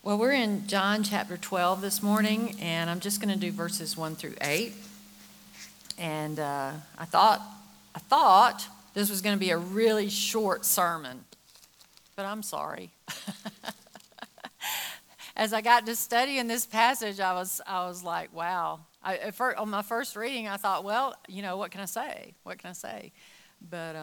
Well, we're in John chapter 12 this morning, and I'm just going to do verses 1 through 8. And I thought this was going to be a really short sermon, but I'm sorry. As I got to studying this passage, I was like, wow. On my first reading, I thought, well, what can I say? What can I say? But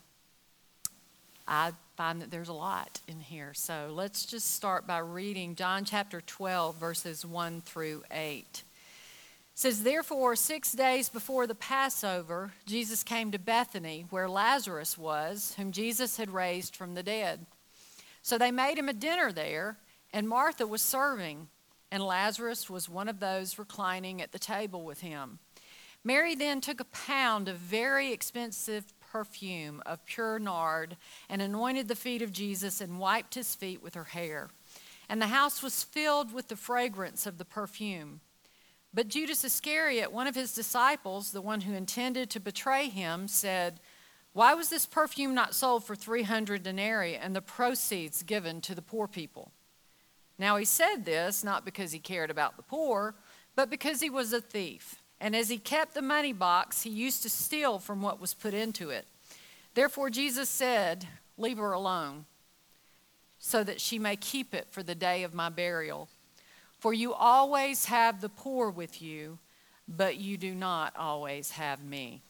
I find that there's a lot in here. So let's just start by reading John chapter 12, verses 1 through 8. It says, "Therefore, 6 days before the Passover, Jesus came to Bethany, where Lazarus was, whom Jesus had raised from the dead. So they made him a dinner there, and Martha was serving, and Lazarus was one of those reclining at the table with him. Mary then took a pound of very expensive perfume of pure nard and anointed the feet of Jesus and wiped his feet with her hair. And the house was filled with the fragrance of the perfume. But Judas Iscariot, one of his disciples, the one who intended to betray him, said, 'Why was this perfume not sold for 300 denarii and the proceeds given to the poor people?' Now he said this not because he cared about the poor, but because he was a thief. And as he kept the money box, he used to steal from what was put into it. Therefore Jesus said, 'Leave her alone, so that she may keep it for the day of my burial. For you always have the poor with you, but you do not always have me.'"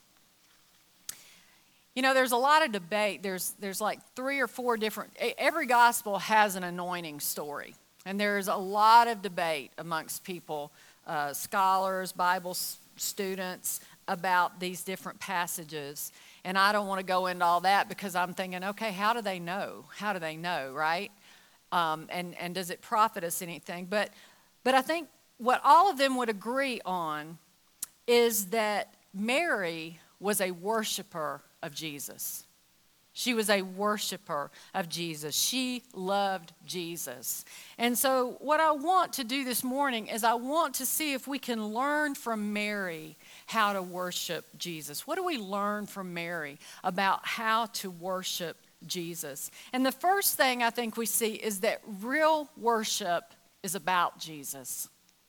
There's a lot of debate. There's like 3 or 4 different, every gospel has an anointing story. And there's a lot of debate amongst people, scholars, Bible students, about these different passages. And I don't want to go into all that because I'm thinking, okay, how do they know? How do they know, right? And does it profit us anything? But I think what all of them would agree on is that Mary was a worshiper of Jesus. She was a worshiper of Jesus. She loved Jesus. And so what I want to do this morning is I want to see if we can learn from Mary how to worship Jesus. What do we learn from Mary about how to worship Jesus? And the first thing I think we see is that real worship is about Jesus.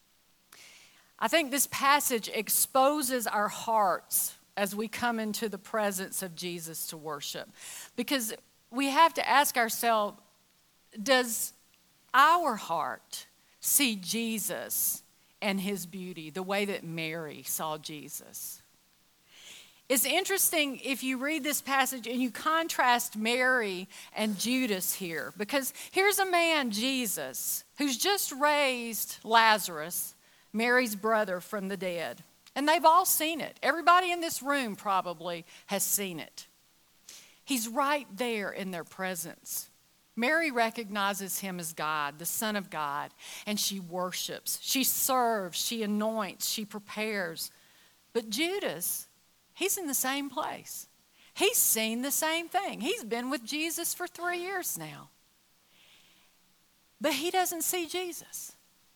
I think this passage exposes our hearts as we come into the presence of Jesus to worship. Because we have to ask ourselves, does our heart see Jesus and his beauty the way that Mary saw Jesus? It's interesting if you read this passage and you contrast Mary and Judas here. Because here's a man, Jesus, who's just raised Lazarus, Mary's brother, from the dead. And they've all seen it. Everybody in this room probably has seen it. He's right there in their presence. Mary recognizes him as God, the Son of God, and she worships. She serves, she anoints, she prepares. But Judas, he's in the same place. He's seen the same thing. He's been with Jesus for 3 years now. But he doesn't see Jesus.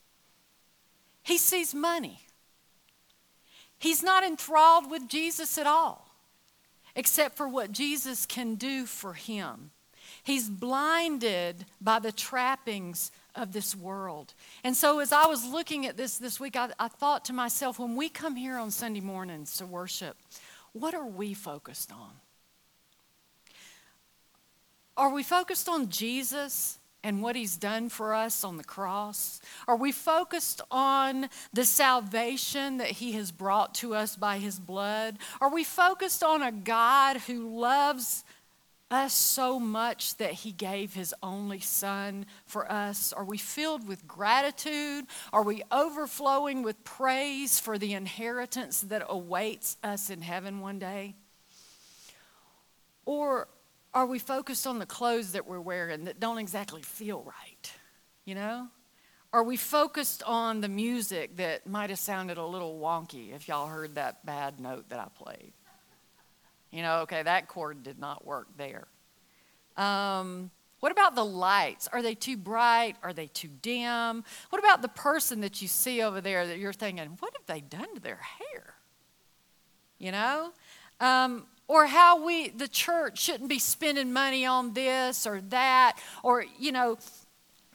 He sees money. He's not enthralled with Jesus at all, except for what Jesus can do for him. He's blinded by the trappings of this world. And so as I was looking at this week, I thought to myself, when we come here on Sunday mornings to worship, what are we focused on? Are we focused on Jesus and what he's done for us on the cross? Are we focused on the salvation that he has brought to us by his blood? Are we focused on a God who loves us so much that he gave his only son for us? Are we filled with gratitude? Are we overflowing with praise for the inheritance that awaits us in heaven one day? Or are we focused on the clothes that we're wearing that don't exactly feel right? Are we focused on the music that might have sounded a little wonky if y'all heard that bad note that I played? Okay, that chord did not work there. What about the lights? Are they too bright? Are they too dim? What about the person that you see over there that you're thinking, what have they done to their hair? Or how the church shouldn't be spending money on this or that, or,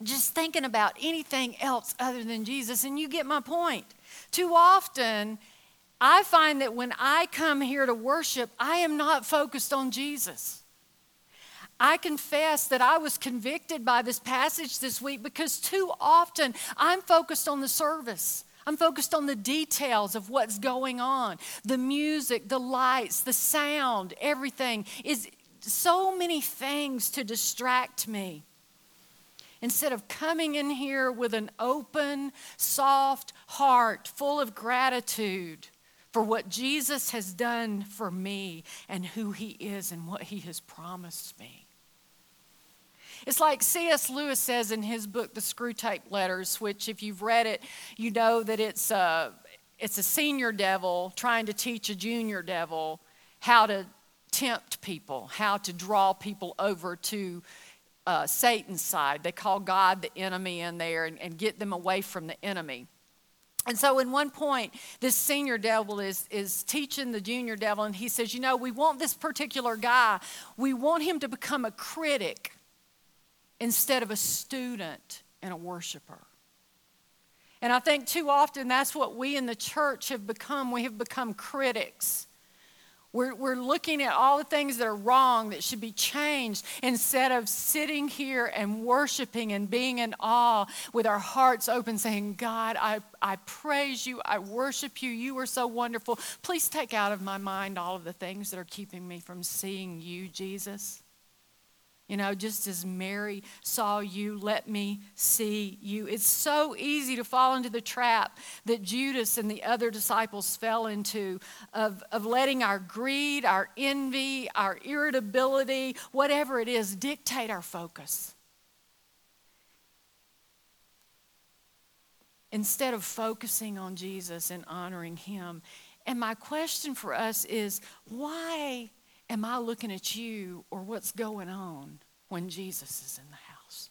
just thinking about anything else other than Jesus, and you get my point. Too often, I find that when I come here to worship, I am not focused on Jesus. I confess that I was convicted by this passage this week because too often I'm focused on the service. I'm focused on the details of what's going on. The music, the lights, the sound, everything is so many things to distract me. Instead of coming in here with an open, soft heart full of gratitude for what Jesus has done for me and who he is and what he has promised me. It's like C.S. Lewis says in his book, The Screwtape Letters, which if you've read it, you know that it's a senior devil trying to teach a junior devil how to tempt people, how to draw people over to Satan's side. They call God the enemy in there and get them away from the enemy. And so in one point, this senior devil is teaching the junior devil, and he says, we want this particular guy, we want him to become a critic instead of a student and a worshiper. And I think too often that's what we in the church have become. We have become critics. We're looking at all the things that are wrong, that should be changed, instead of sitting here and worshiping and being in awe with our hearts open, saying, God, I praise you, I worship you, you are so wonderful. Please take out of my mind all of the things that are keeping me from seeing you, Jesus. Just as Mary saw you, let me see you. It's so easy to fall into the trap that Judas and the other disciples fell into of letting our greed, our envy, our irritability, whatever it is, dictate our focus. Instead of focusing on Jesus and honoring him. And my question for us is, why am I looking at you or what's going on when Jesus is in the house?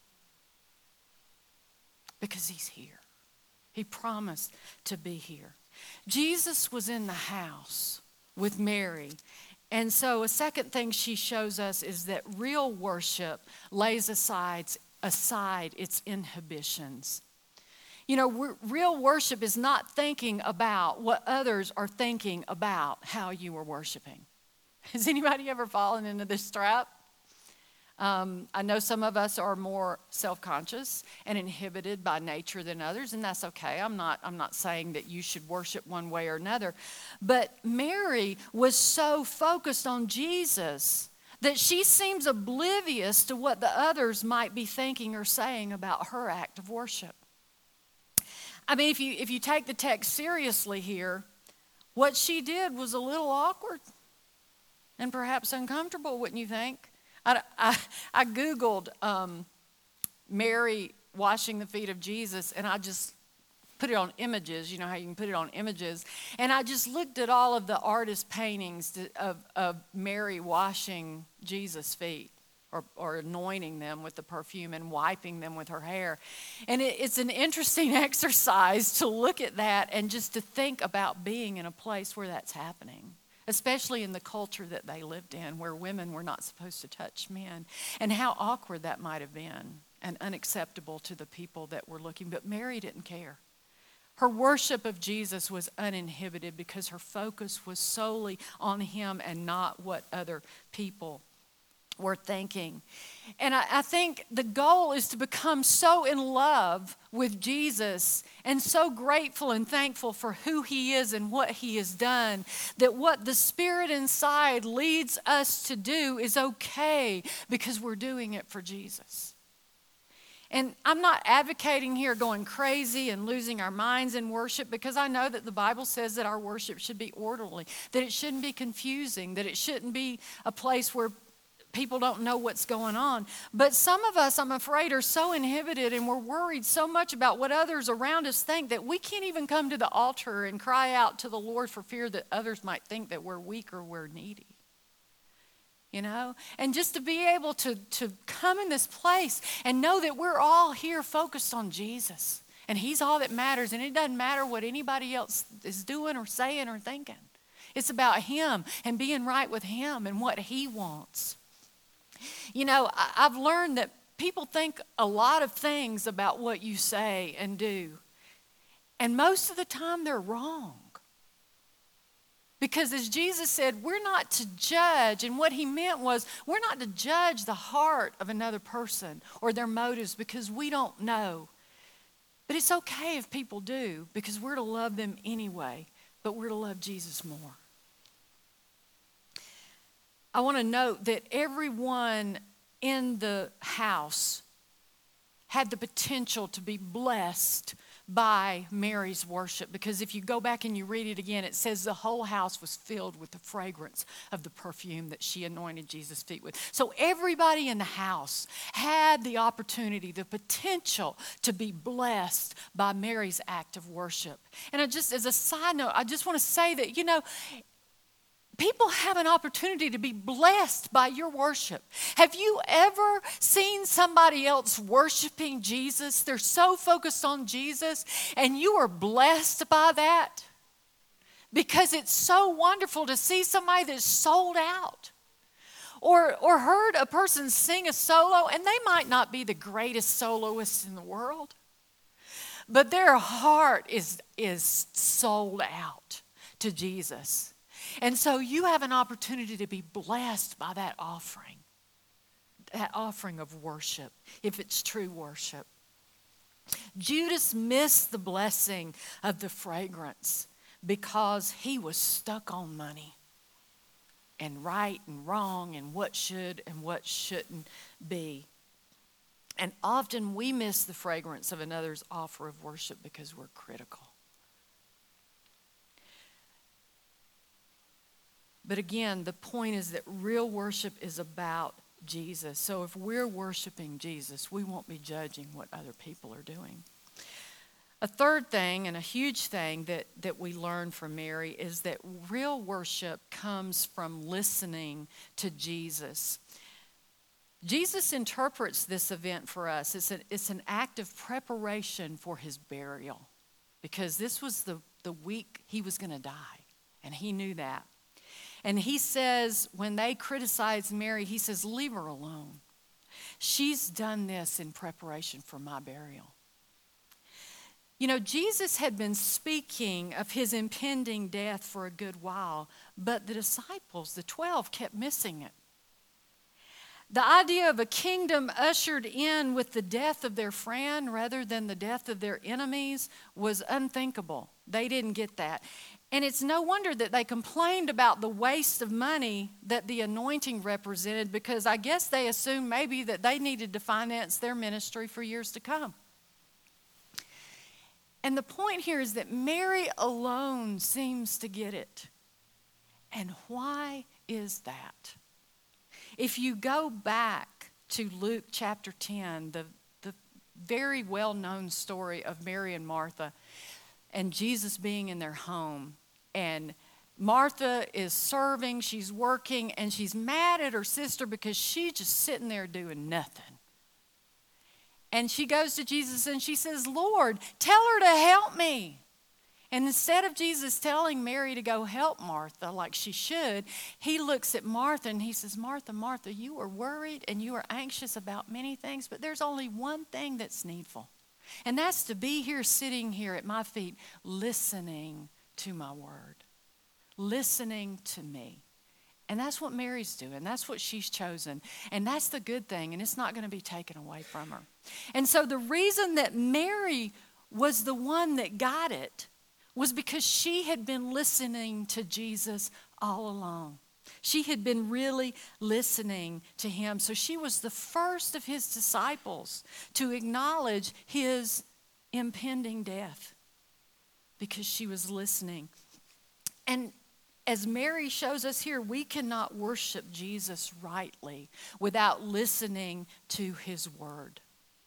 Because he's here. He promised to be here. Jesus was in the house with Mary. And so a second thing she shows us is that real worship lays aside its inhibitions. Real worship is not thinking about what others are thinking about how you are worshiping. Has anybody ever fallen into this trap? I know some of us are more self-conscious and inhibited by nature than others, and that's okay. I'm not saying that you should worship one way or another. But Mary was so focused on Jesus that she seems oblivious to what the others might be thinking or saying about her act of worship. I mean, if you take the text seriously here, what she did was a little awkward. And perhaps uncomfortable, wouldn't you think? I Googled Mary washing the feet of Jesus, and I just put it on images. You know how you can put it on images. And I just looked at all of the artist paintings of Mary washing Jesus' feet or anointing them with the perfume and wiping them with her hair. And it's an interesting exercise to look at that and just to think about being in a place where that's happening. Especially in the culture that they lived in, where women were not supposed to touch men, and how awkward that might have been and unacceptable to the people that were looking. But Mary didn't care. Her worship of Jesus was uninhibited because her focus was solely on him and not what other people were thinking. And I think the goal is to become so in love with Jesus and so grateful and thankful for who he is and what he has done, that what the Spirit inside leads us to do is okay because we're doing it for Jesus. And I'm not advocating here going crazy and losing our minds in worship, because I know that the Bible says that our worship should be orderly, that it shouldn't be confusing, that it shouldn't be a place where people don't know what's going on. But some of us, I'm afraid, are so inhibited and we're worried so much about what others around us think that we can't even come to the altar and cry out to the Lord for fear that others might think that we're weak or we're needy. And just to be able to come in this place and know that we're all here focused on Jesus. And he's all that matters. And it doesn't matter what anybody else is doing or saying or thinking. It's about him and being right with him and what he wants. I've learned that people think a lot of things about what you say and do. And most of the time they're wrong. Because as Jesus said, we're not to judge. And what he meant was, we're not to judge the heart of another person or their motives because we don't know. But it's okay if people do, because we're to love them anyway. But we're to love Jesus more. I want to note that everyone in the house had the potential to be blessed by Mary's worship. Because if you go back and you read it again, it says the whole house was filled with the fragrance of the perfume that she anointed Jesus' feet with. So everybody in the house had the opportunity, the potential to be blessed by Mary's act of worship. And as a side note, I just want to say that, people have an opportunity to be blessed by your worship. Have you ever seen somebody else worshiping Jesus? They're so focused on Jesus, and you are blessed by that? Because it's so wonderful to see somebody that's sold out. Or heard a person sing a solo, and they might not be the greatest soloist in the world, but their heart is sold out to Jesus. And so you have an opportunity to be blessed by that offering of worship, if it's true worship. Judas missed the blessing of the fragrance because he was stuck on money and right and wrong and what should and what shouldn't be. And often we miss the fragrance of another's offer of worship because we're critical. But again, the point is that real worship is about Jesus. So if we're worshiping Jesus, we won't be judging what other people are doing. A third thing, and a huge thing that we learn from Mary, is that real worship comes from listening to Jesus. Jesus interprets this event for us. It's an act of preparation for his burial, because this was the week he was going to die, and he knew that. And he says, when they criticize Mary, he says, leave her alone. She's done this in preparation for my burial. Jesus had been speaking of his impending death for a good while, but the disciples, the 12, kept missing it. The idea of a kingdom ushered in with the death of their friend rather than the death of their enemies was unthinkable. They didn't get that. And it's no wonder that they complained about the waste of money that the anointing represented, because I guess they assumed maybe that they needed to finance their ministry for years to come. And the point here is that Mary alone seems to get it. And why is that? If you go back to Luke chapter 10, the very well-known story of Mary and Martha and Jesus being in their home, and Martha is serving, she's working, and she's mad at her sister because she's just sitting there doing nothing. And she goes to Jesus and she says, Lord, tell her to help me. And instead of Jesus telling Mary to go help Martha like she should, he looks at Martha and he says, Martha, Martha, you are worried and you are anxious about many things, but there's only one thing that's needful. And that's to be here, sitting here at my feet, listening to my word, listening to me. And that's what Mary's doing. That's what she's chosen. And that's the good thing, and it's not going to be taken away from her. And so the reason that Mary was the one that got it was because she had been listening to Jesus all along. She had been really listening to him. So she was the first of his disciples to acknowledge his impending death because she was listening. And as Mary shows us here, we cannot worship Jesus rightly without listening to his word.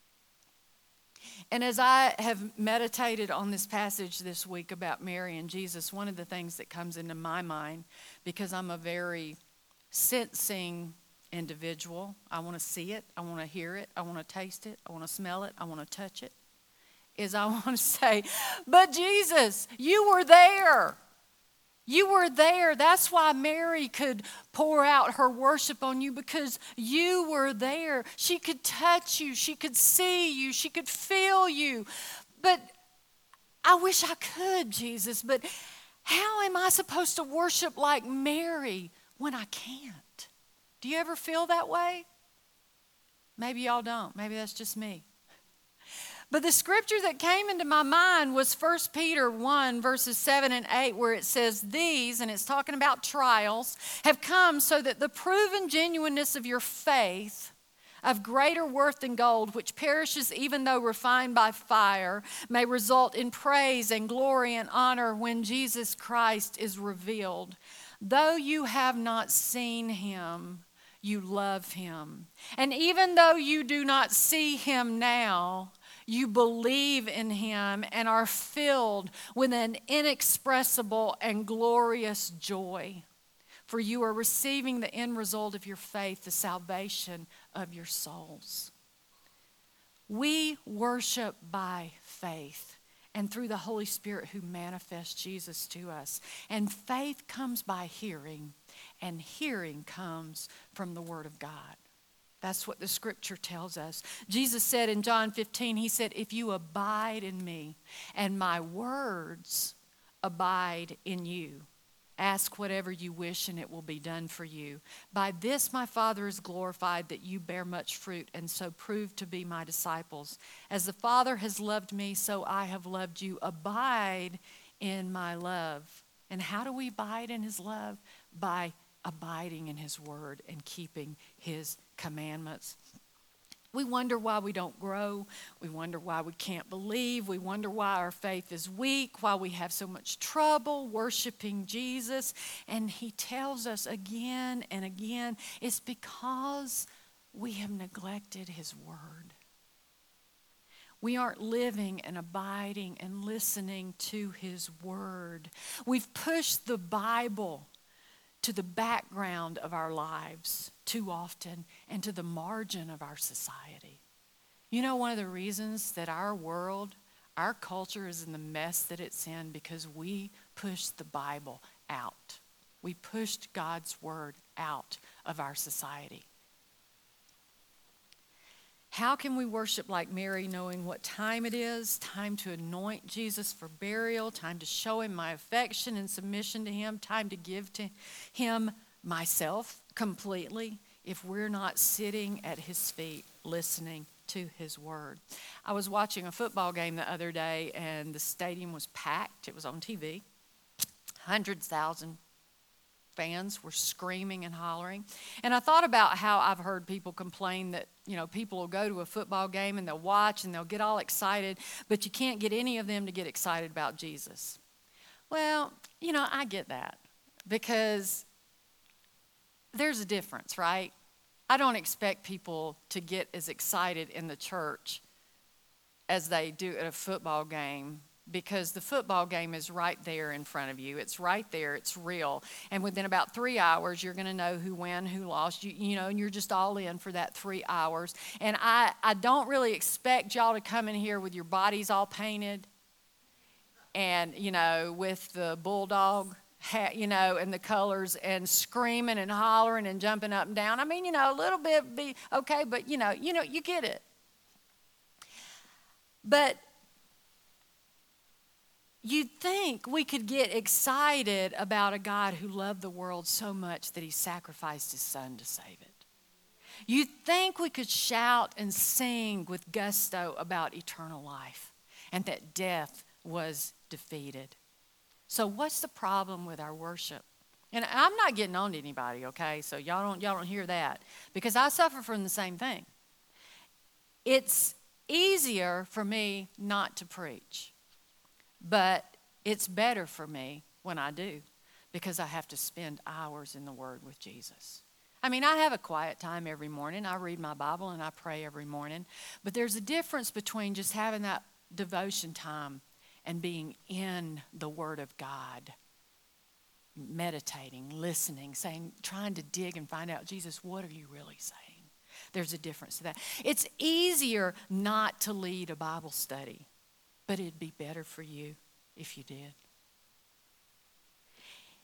And as I have meditated on this passage this week about Mary and Jesus, one of the things that comes into my mind, because I'm a very sensing individual, I want to see it, I want to hear it, I want to taste it, I want to smell it, I want to touch it, is I want to say, but Jesus, you were there. You were there. That's why Mary could pour out her worship on you, because you were there. She could touch you. She could see you. She could feel you. But I wish I could, Jesus, but how am I supposed to worship like Mary when I can't? Do you ever feel that way? Maybe y'all don't. Maybe that's just me. But the scripture that came into my mind was 1 Peter 1, verses 7 and 8, where it says, "These," and it's talking about trials, "have come so that the proven genuineness of your faith, of greater worth than gold, which perishes even though refined by fire, may result in praise and glory and honor when Jesus Christ is revealed. Though you have not seen him, you love him. And even though you do not see him now, you believe in him and are filled with an inexpressible and glorious joy. For you are receiving the end result of your faith, the salvation of your souls." We worship by faith and through the Holy Spirit who manifests Jesus to us. And faith comes by hearing, and hearing comes from the Word of God. That's what the scripture tells us. Jesus said in John 15, he said, "If you abide in me and my words abide in you, ask whatever you wish and it will be done for you. By this my Father is glorified, that you bear much fruit and so prove to be my disciples. As the Father has loved me, so I have loved you. Abide in my love." And how do we abide in his love? By abiding in his word and keeping his commandments. We wonder why we don't grow. We wonder why we can't believe. We wonder why our faith is weak, why we have so much trouble worshiping Jesus. And he tells us again and again, it's because we have neglected his word. We aren't living and abiding and listening to his word. We've pushed the Bible to the background of our lives too often and to the margin of our society. You know, one of the reasons that our world, our culture is in the mess that it's in, because we pushed the Bible out. We pushed God's word out of our society. How can we worship like Mary, knowing what time it is? Time to anoint Jesus for burial, time to show him my affection and submission to him, time to give to him myself completely, if we're not sitting at his feet listening to his word. I was watching a football game the other day, and the stadium was packed. It was on TV. 100,000 fans were screaming and hollering. And I thought about how I've heard people complain that, people will go to a football game and they'll watch and they'll get all excited, but you can't get any of them to get excited about Jesus. Well, I get that, because there's a difference, right? I don't expect people to get as excited in the church as they do at a football game, because the football game is right there in front of you. It's right there. It's real. And within about 3 hours, you're going to know who won, who lost, and you're just all in for that 3 hours. And I don't really expect y'all to come in here with your bodies all painted and, with the bulldog hat, and the colors, and screaming and hollering and jumping up and down. I mean, a little bit would be okay, but, you get it. But you'd think we could get excited about a God who loved the world so much that he sacrificed his son to save it. You'd think we could shout and sing with gusto about eternal life and that death was defeated. So what's the problem with our worship? And I'm not getting on to anybody, okay? So y'all don't hear that, because I suffer from the same thing. It's easier for me not to preach. But it's better for me when I do, because I have to spend hours in the Word with Jesus. I mean, I have a quiet time every morning. I read my Bible and I pray every morning. But there's a difference between just having that devotion time and being in the Word of God, meditating, listening, trying to dig and find out, Jesus, what are you really saying? There's a difference to that. It's easier not to lead a Bible study, but it'd be better for you if you did.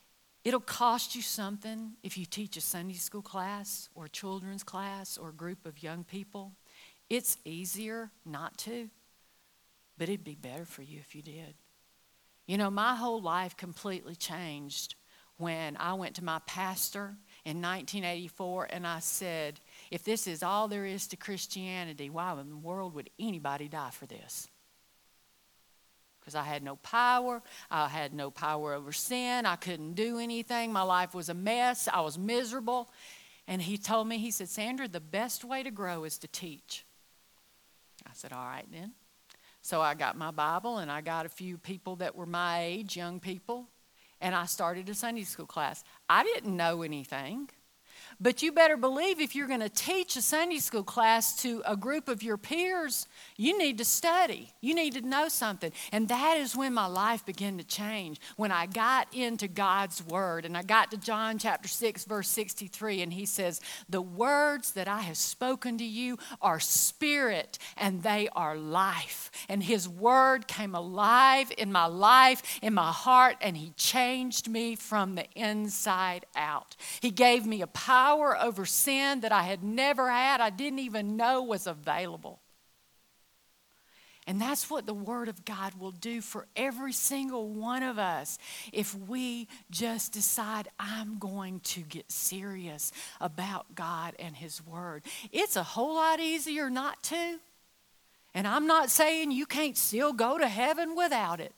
It'll cost you something if you teach a Sunday school class or a children's class or a group of young people. It's easier not to, but it'd be better for you if you did. You know, my whole life completely changed when I went to my pastor in 1984 and I said, if this is all there is to Christianity, why in the world would anybody die for this? Because I had no power. I had no power over sin. I couldn't do anything. My life was a mess. I was miserable. And he told me, he said, Sandra, the best way to grow is to teach. I said, all right then. So I got my Bible and I got a few people that were my age, young people, and I started a Sunday school class. I didn't know anything. But you better believe if you're going to teach a Sunday school class to a group of your peers, you need to study. You need to know something. And that is when my life began to change. When I got into God's Word and I got to John chapter 6, verse 63, and he says, the words that I have spoken to you are spirit and they are life. And his Word came alive in my life, in my heart, and he changed me from the inside out. He gave me a power over sin that I had never had. I didn't even know was available. And that's what the Word of God will do for every single one of us if we just decide, I'm going to get serious about God and his Word. It's a whole lot easier not to. And I'm not saying you can't still go to heaven without it.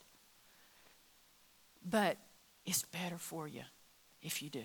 But it's better for you if you do.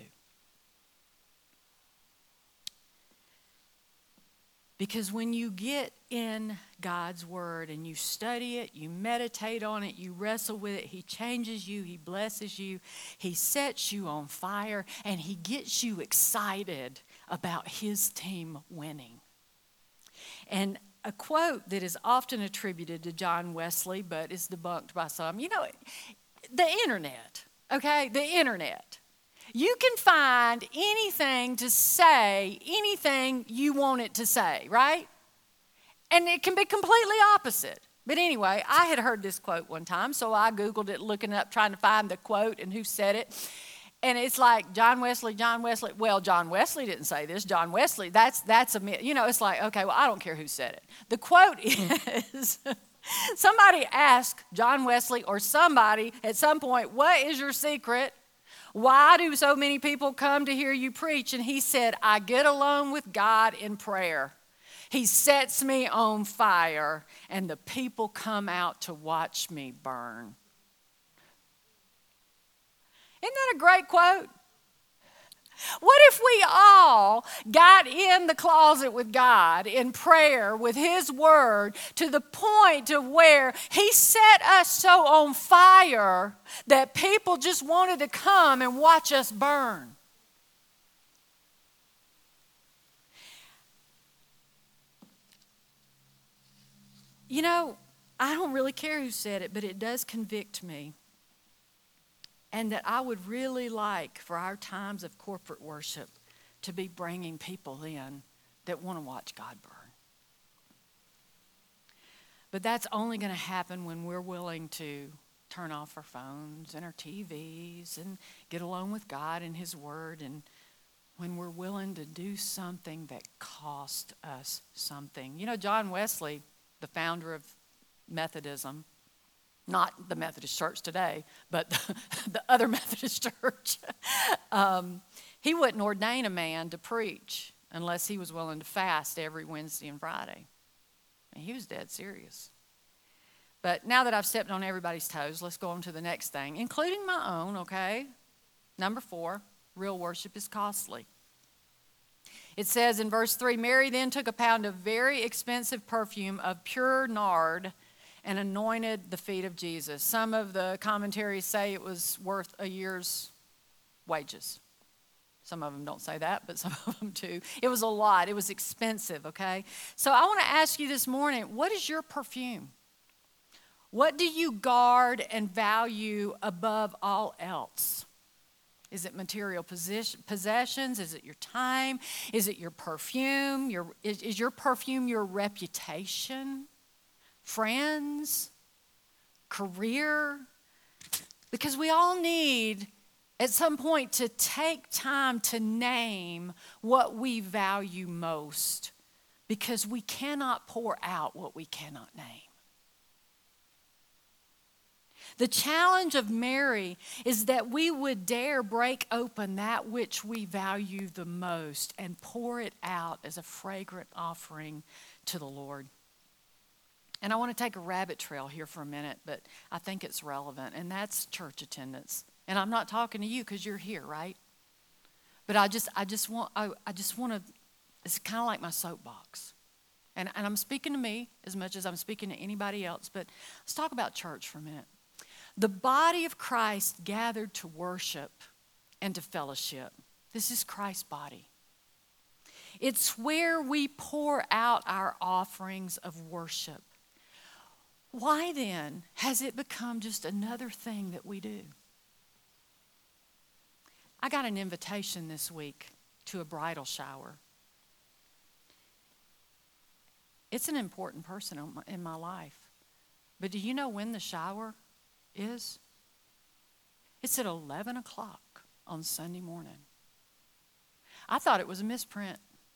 Because when you get in God's Word and you study it, you meditate on it, you wrestle with it, he changes you, he blesses you, he sets you on fire, and he gets you excited about his team winning. And a quote that is often attributed to John Wesley, but is debunked by some, you know, the internet, okay, the internet. You can find anything to say, anything you want it to say, right? And it can be completely opposite. But anyway, I had heard this quote one time, so I Googled it, looking up, trying to find the quote and who said it. And it's like John Wesley. Well, John Wesley didn't say this. John Wesley, that's a myth. You know, it's like, okay, well, I don't care who said it. The quote is, somebody asked John Wesley or somebody at some point, what is your secret? Why do so many people come to hear you preach? And he said, I get alone with God in prayer. He sets me on fire, and the people come out to watch me burn. Isn't that a great quote? What if we all got in the closet with God in prayer with his Word to the point of where he set us so on fire that people just wanted to come and watch us burn? You know, I don't really care who said it, but it does convict me. And that I would really like for our times of corporate worship to be bringing people in that want to watch God burn. But that's only going to happen when we're willing to turn off our phones and our TVs and get alone with God and his Word, and when we're willing to do something that costs us something. You know, John Wesley, the founder of Methodism, not the Methodist Church today, but the other Methodist church. He wouldn't ordain a man to preach unless he was willing to fast every Wednesday and Friday. And he was dead serious. But now that I've stepped on everybody's toes, let's go on to the next thing, including my own, okay? Number 4, real worship is costly. It says in verse 3, Mary then took a pound of very expensive perfume of pure nard and anointed the feet of Jesus. Some of the commentaries say it was worth a year's wages. Some of them don't say that, but some of them do. It was a lot. It was expensive, okay? So I want to ask you this morning, what is your perfume? What do you guard and value above all else? Is it material possessions? Is it your time? Is it your perfume? Is your perfume your reputation? Friends, career, because we all need at some point to take time to name what we value most, because we cannot pour out what we cannot name. The challenge of Mary is that we would dare break open that which we value the most and pour it out as a fragrant offering to the Lord. And I want to take a rabbit trail here for a minute, but I think it's relevant, and that's church attendance. And I'm not talking to you because you're here, right? But I just want to. It's kind of like my soapbox, and I'm speaking to me as much as I'm speaking to anybody else. But let's talk about church for a minute. The body of Christ gathered to worship and to fellowship. This is Christ's body. It's where we pour out our offerings of worship. Why then has it become just another thing that we do? I got an invitation this week to a bridal shower. It's an important person in my life. But do you know when the shower is? It's at 11 o'clock on Sunday morning. I thought it was a misprint.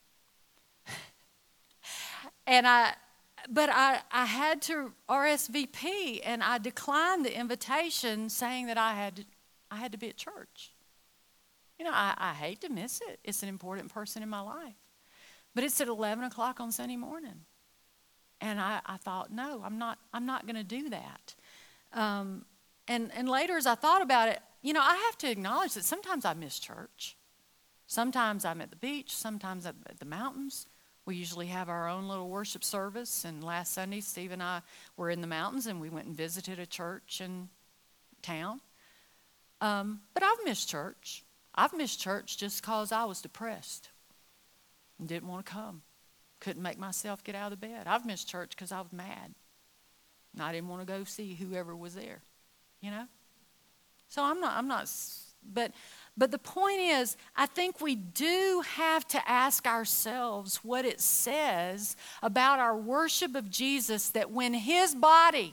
But I had to RSVP, and I declined the invitation saying that I had to be at church. You know, I hate to miss it. It's an important person in my life. But it's at 11 o'clock on Sunday morning. And I thought, no, I'm not going to do that. And later as I thought about it, you know, I have to acknowledge that sometimes I miss church. Sometimes I'm at the beach. Sometimes I'm at the mountains. We usually have our own little worship service. And last Sunday, Steve and I were in the mountains, and we went and visited a church in town. But I've missed church. I've missed church just because I was depressed and didn't want to come. Couldn't make myself get out of the bed. I've missed church because I was mad. And I didn't want to go see whoever was there, you know? So I'm not, but the point is, I think we do have to ask ourselves what it says about our worship of Jesus, that when his body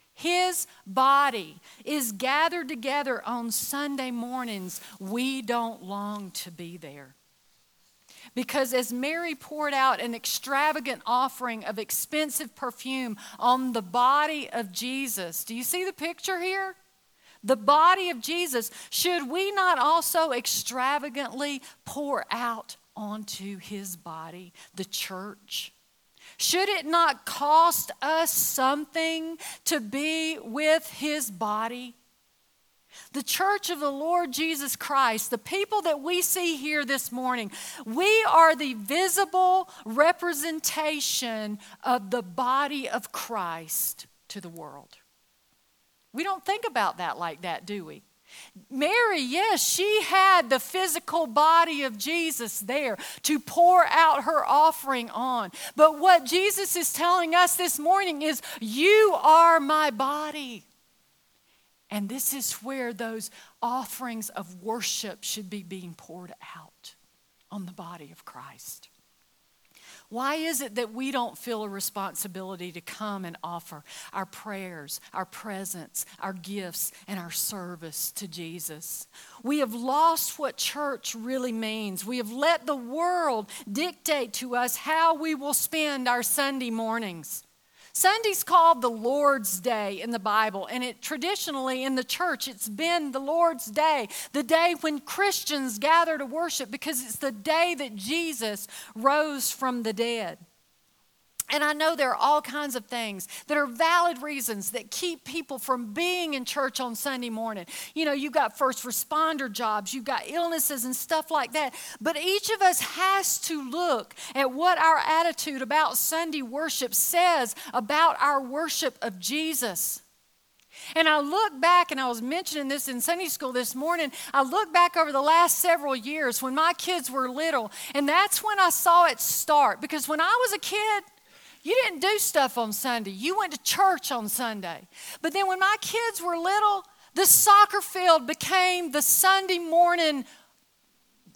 is gathered together on Sunday mornings, we don't long to be there. Because as Mary poured out an extravagant offering of expensive perfume on the body of Jesus, do you see the picture here? The body of Jesus, should we not also extravagantly pour out onto his body, the church? Should it not cost us something to be with his body? The church of the Lord Jesus Christ, the people that we see here this morning, we are the visible representation of the body of Christ to the world. We don't think about that like that, do we? Mary, yes, she had the physical body of Jesus there to pour out her offering on. But what Jesus is telling us this morning is, you are my body. And this is where those offerings of worship should be being poured out on the body of Christ. Why is it that we don't feel a responsibility to come and offer our prayers, our presence, our gifts, and our service to Jesus? We have lost what church really means. We have let the world dictate to us how we will spend our Sunday mornings. Sunday's called the Lord's Day in the Bible, and it traditionally in the church, it's been the Lord's Day, the day when Christians gather to worship, because it's the day that Jesus rose from the dead. And I know there are all kinds of things that are valid reasons that keep people from being in church on Sunday morning. You know, you've got first responder jobs, you've got illnesses and stuff like that. But each of us has to look at what our attitude about Sunday worship says about our worship of Jesus. And I look back, and I was mentioning this in Sunday school this morning, I look back over the last several years when my kids were little, and that's when I saw it start. Because when I was a kid, you didn't do stuff on Sunday. You went to church on Sunday. But then when my kids were little, the soccer field became the Sunday morning,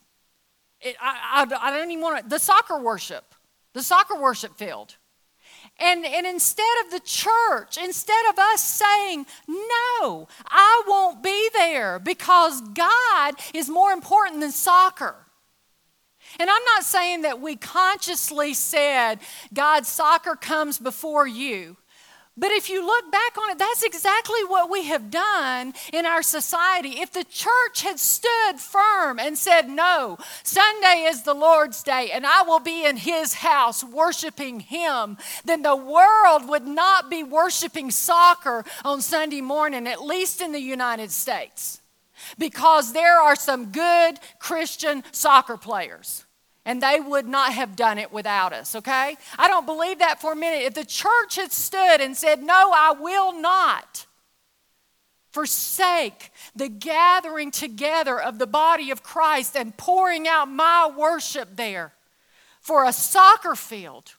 the soccer worship field. And instead of the church, instead of us saying, no, I won't be there because God is more important than soccer. And I'm not saying that we consciously said, God, soccer comes before you. But if you look back on it, that's exactly what we have done in our society. If the church had stood firm and said, no, Sunday is the Lord's day and I will be in His house worshiping Him, then the world would not be worshiping soccer on Sunday morning, at least in the United States. Because there are some good Christian soccer players. And they would not have done it without us, okay? I don't believe that for a minute. If the church had stood and said, no, I will not forsake the gathering together of the body of Christ and pouring out my worship there for a soccer field,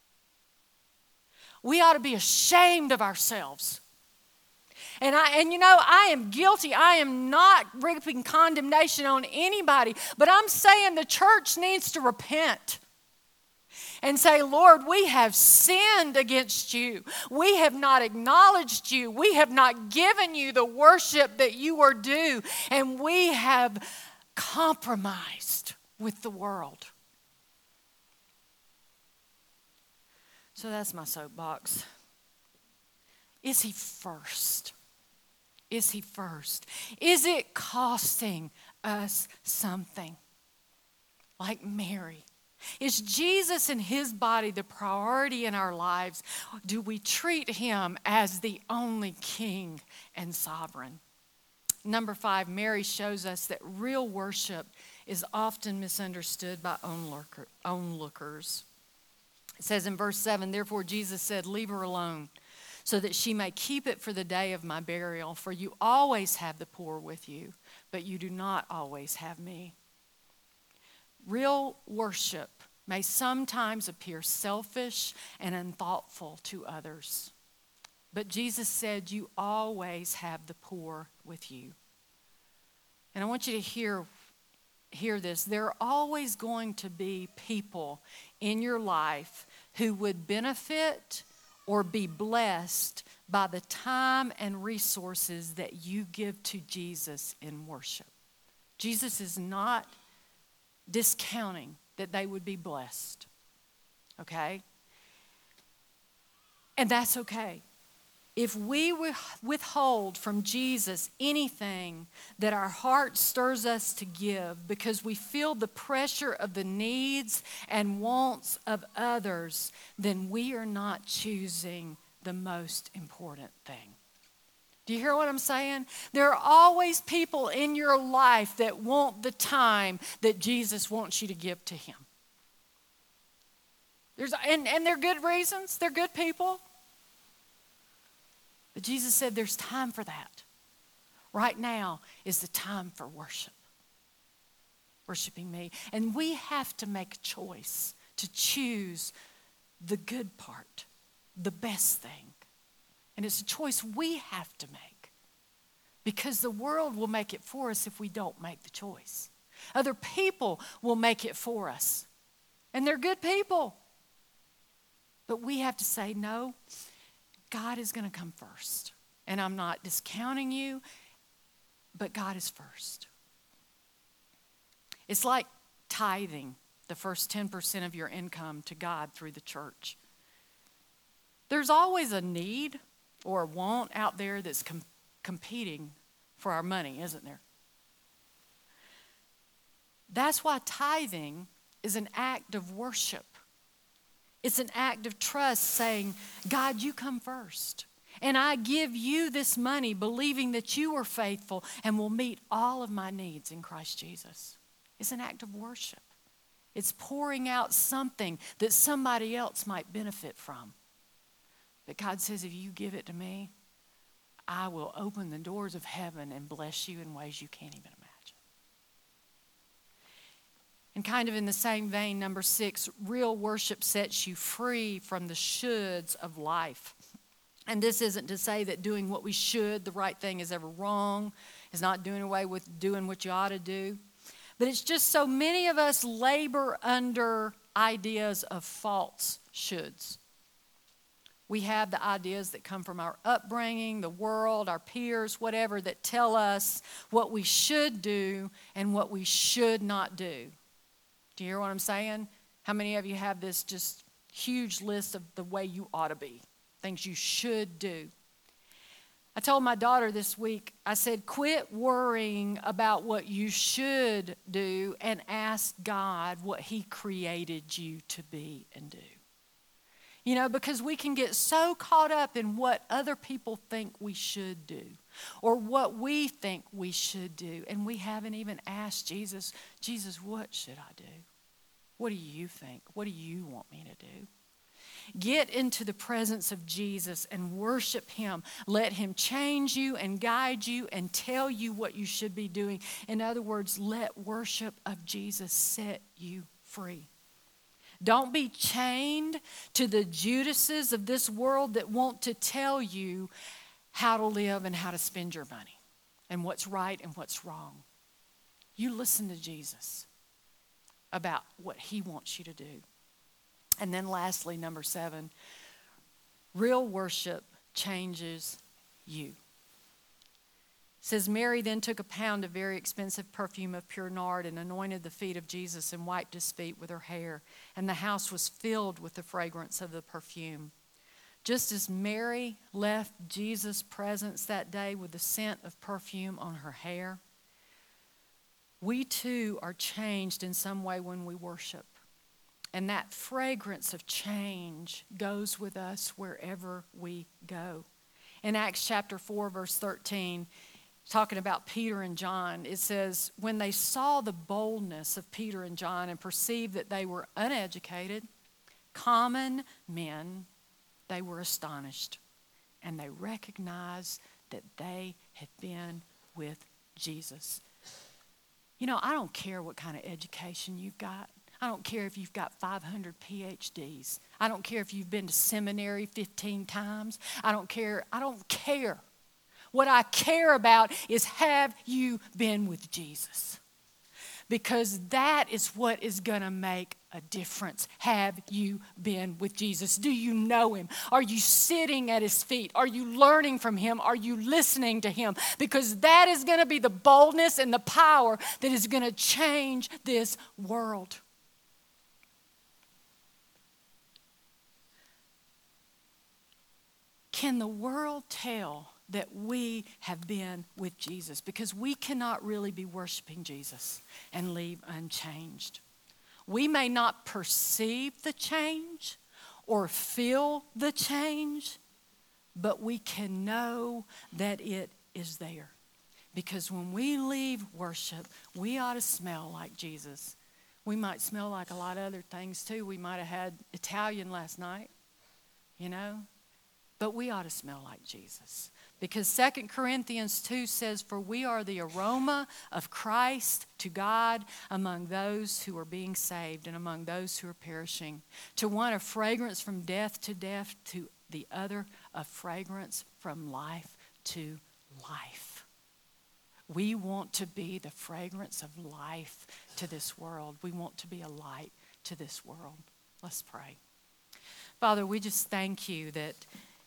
we ought to be ashamed of ourselves. And I am guilty. I am not reaping condemnation on anybody. But I'm saying the church needs to repent and say, Lord, we have sinned against you. We have not acknowledged you. We have not given you the worship that you are due. And we have compromised with the world. So that's my soapbox. Is He first? Is He first? Is it costing us something? Like Mary. Is Jesus and His body the priority in our lives? Do we treat Him as the only King and sovereign? Number 5, Mary shows us that real worship is often misunderstood by onlookers. It says in verse 7, therefore Jesus said, leave her alone, so that she may keep it for the day of my burial. For you always have the poor with you, but you do not always have me. Real worship may sometimes appear selfish and unthoughtful to others. But Jesus said, you always have the poor with you. And I want you to hear this. There are always going to be people in your life who would benefit or be blessed by the time and resources that you give to Jesus in worship. Jesus is not discounting that they would be blessed. Okay? And that's okay. If we withhold from Jesus anything that our heart stirs us to give because we feel the pressure of the needs and wants of others, then we are not choosing the most important thing. Do you hear what I'm saying? There are always people in your life that want the time that Jesus wants you to give to Him. And they're good reasons. They're good people. But Jesus said there's time for that. Right now is the time for worship. Worshiping me. And we have to make a choice to choose the good part, the best thing. And it's a choice we have to make. Because the world will make it for us if we don't make the choice. Other people will make it for us. And they're good people. But we have to say, no, God is going to come first. And I'm not discounting you, but God is first. It's like tithing the first 10% of your income to God through the church. There's always a need or a want out there that's competing for our money, isn't there? That's why tithing is an act of worship. It's an act of trust saying, God, you come first. And I give you this money believing that you are faithful and will meet all of my needs in Christ Jesus. It's an act of worship. It's pouring out something that somebody else might benefit from. But God says, if you give it to me, I will open the doors of heaven and bless you in ways you can't even imagine. And kind of in the same vein, number 6, real worship sets you free from the shoulds of life. And this isn't to say that doing what we should, the right thing, is ever wrong. It's not doing away with doing what you ought to do. But it's just so many of us labor under ideas of false shoulds. We have the ideas that come from our upbringing, the world, our peers, whatever, that tell us what we should do and what we should not do. Do you hear what I'm saying? How many of you have this just huge list of the way you ought to be, things you should do? I told my daughter this week, I said, quit worrying about what you should do and ask God what He created you to be and do. You know, because we can get so caught up in what other people think we should do or what we think we should do, and we haven't even asked Jesus, Jesus, what should I do? What do you think? What do you want me to do? Get into the presence of Jesus and worship Him. Let Him change you and guide you and tell you what you should be doing. In other words, let worship of Jesus set you free. Don't be chained to the Judases of this world that want to tell you how to live and how to spend your money and what's right and what's wrong. You listen to Jesus about what He wants you to do. And then lastly, number 7, real worship changes you. It says, Mary then took a pound of very expensive perfume of pure nard and anointed the feet of Jesus and wiped His feet with her hair. And the house was filled with the fragrance of the perfume. Just as Mary left Jesus' presence that day with the scent of perfume on her hair, we too are changed in some way when we worship. And that fragrance of change goes with us wherever we go. In Acts chapter 4, verse 13, talking about Peter and John, it says, when they saw the boldness of Peter and John and perceived that they were uneducated, common men, they were astonished. And they recognized that they had been with Jesus. You know, I don't care what kind of education you've got. I don't care if you've got 500 PhDs. I don't care if you've been to seminary 15 times. I don't care. What I care about is, have you been with Jesus? Because that is what is going to make a difference. Have you been with Jesus? Do you know Him? Are you sitting at His feet? Are you learning from Him? Are you listening to Him? Because that is going to be the boldness and the power that is going to change this world. Can the world tell that we have been with Jesus? Because we cannot really be worshiping Jesus and leave unchanged. We may not perceive the change or feel the change, but we can know that it is there. Because when we leave worship, we ought to smell like Jesus. We might smell like a lot of other things too. We might have had Italian last night, you know. But we ought to smell like Jesus. Because 2 Corinthians 2 says, for we are the aroma of Christ to God among those who are being saved and among those who are perishing. To one a fragrance from death, to the other a fragrance from life to life. We want to be the fragrance of life to this world. We want to be a light to this world. Let's pray. Father, we just thank you that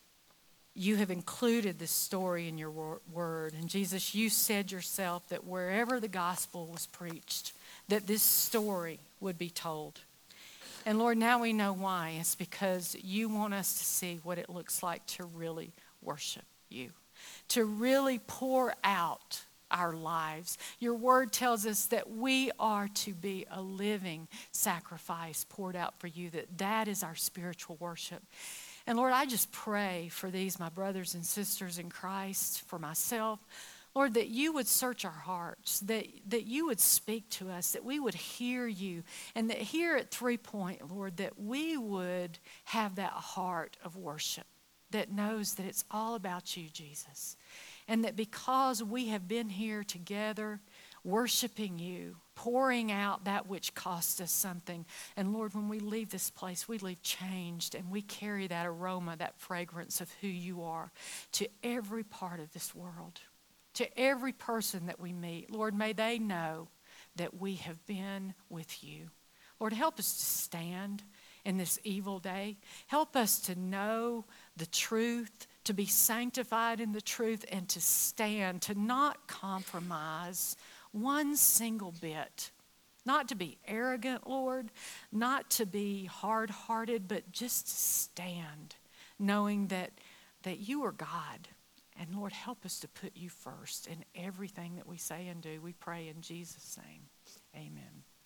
you have included this story in your word. And Jesus, you said yourself that wherever the gospel was preached, that this story would be told. And Lord, now we know why. It's because you want us to see what it looks like to really worship you, to really pour out our lives. Your word tells us that we are to be a living sacrifice poured out for you, that is our spiritual worship. And Lord, I just pray for these, my brothers and sisters in Christ, for myself, Lord, that you would search our hearts, that you would speak to us, that we would hear you, and that here at 3 Point, Lord, that we would have that heart of worship that knows that it's all about you, Jesus. And that because we have been here together, worshiping you, pouring out that which cost us something. And Lord, when we leave this place, we leave changed, and we carry that aroma, that fragrance of who you are to every part of this world, to every person that we meet. Lord, may they know that we have been with you. Lord, help us to stand in this evil day. Help us to know the truth, to be sanctified in the truth, and to stand, to not compromise one single bit. Not to be arrogant, Lord, not to be hard-hearted, but just to stand, knowing that you are God. And Lord, help us to put you first in everything that we say and do. We pray in Jesus' name. Amen.